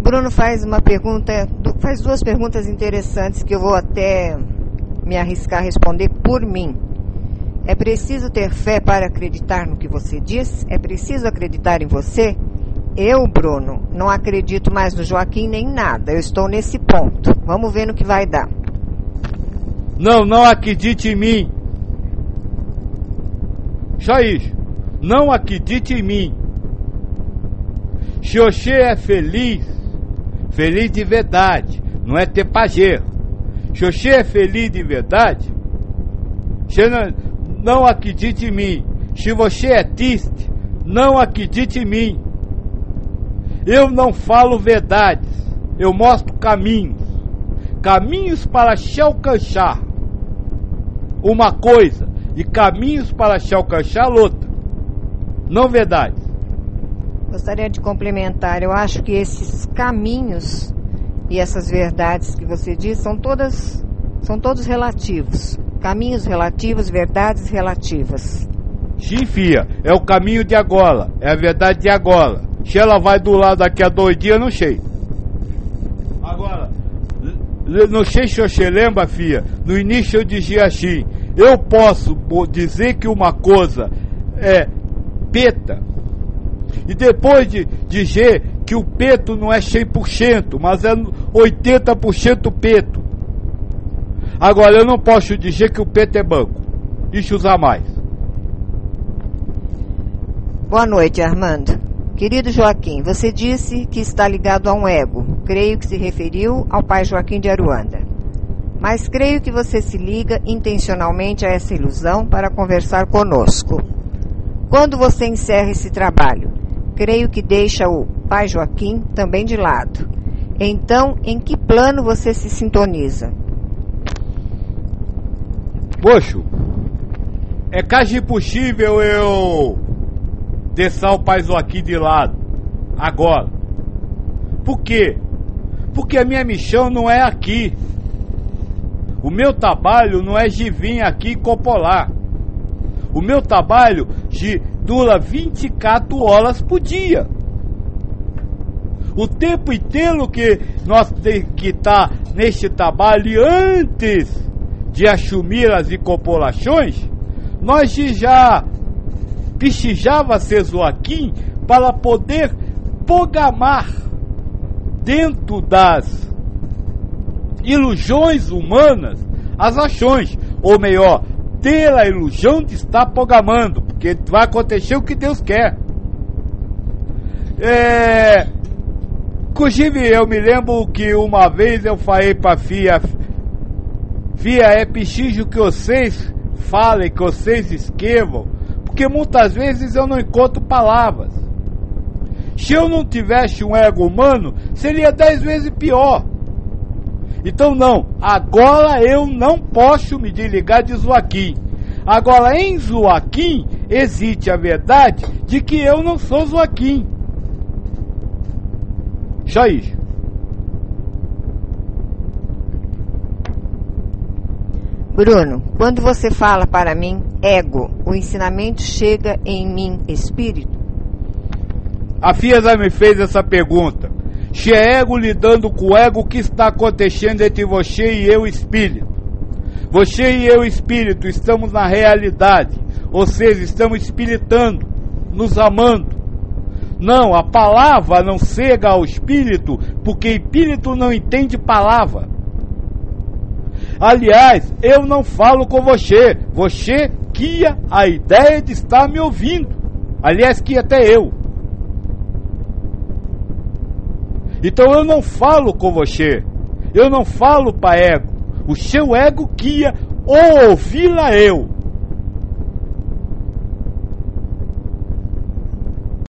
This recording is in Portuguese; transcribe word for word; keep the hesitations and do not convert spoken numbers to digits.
Bruno faz uma pergunta, faz duas perguntas interessantes que eu vou até me arriscar a responder por mim. É preciso ter fé para acreditar no que você diz? É preciso acreditar em você? Eu, Bruno, não acredito mais no Joaquim nem nada. Eu estou nesse ponto. Vamos ver no que vai dar. Não, não acredite em mim. Só isso. Não acredite em mim. Se você é feliz, feliz de verdade, não é ter pajeiro. Se você é feliz de verdade, você não, não acredite em mim. Se você é triste, não acredite em mim. Eu não falo verdades, eu mostro caminhos. Caminhos para se alcançar uma coisa e caminhos para se alcançar outra. Não verdades. Gostaria de complementar. Eu acho que esses caminhos e essas verdades que você diz são todas, são todos relativos. Caminhos relativos, verdades relativas. Sim, filha, é o caminho de agora, é a verdade de agora. Se ela vai do lado daqui a dois dias, não sei. Agora, não sei se você lembra, filha, no início eu dizia assim, eu posso dizer que uma coisa é peta, e depois de dizer que o peto não é cem por cento, mas é oitenta por cento peto. Agora, eu não posso dizer que o peto é banco. Deixa eu usar mais. Boa noite, Armando. Querido Joaquim, você disse que está ligado a um ego. Creio que se referiu ao pai Joaquim de Aruanda. Mas creio que você se liga intencionalmente a essa ilusão para conversar conosco. Quando você encerra esse trabalho, creio que deixa o pai Joaquim também de lado. Então, em que plano você se sintoniza? Poxa, é quase impossível eu deixar o pai Joaquim de lado agora. Por quê? Porque a minha missão não é aqui. O meu trabalho não é de vir aqui copolar. O meu trabalho de dura vinte e quatro horas por dia. O tempo inteiro que nós temos que estar neste trabalho, antes de assumir as incorporações, nós já precisava ser Joaquim para poder programar dentro das ilusões humanas as ações, ou melhor, ter a ilusão de estar programando, porque vai acontecer o que Deus quer. É, inclusive eu me lembro que uma vez eu falei para a filha, filha, é preciso que vocês falem, que vocês escrevam, porque muitas vezes eu não encontro palavras. Se eu não tivesse um ego humano, seria dez vezes pior. Então não, agora eu não posso me desligar de Joaquim. Agora em Joaquim existe a verdade de que eu não sou Joaquim. Só isso. Bruno, quando você fala para mim, ego, o ensinamento chega em mim, espírito? A filha já me fez essa pergunta. Se é ego lidando com o ego, o que está acontecendo entre você e eu, espírito? Você e eu, espírito, estamos na realidade, ou seja, estamos espiritando, nos amando. Não, a palavra não chega ao espírito, porque espírito não entende palavra. Aliás, eu não falo com você, você guia a ideia de estar me ouvindo. Aliás, que até eu. Então eu não falo com você, eu não falo para ego, o seu ego guia ou ouvi-la eu.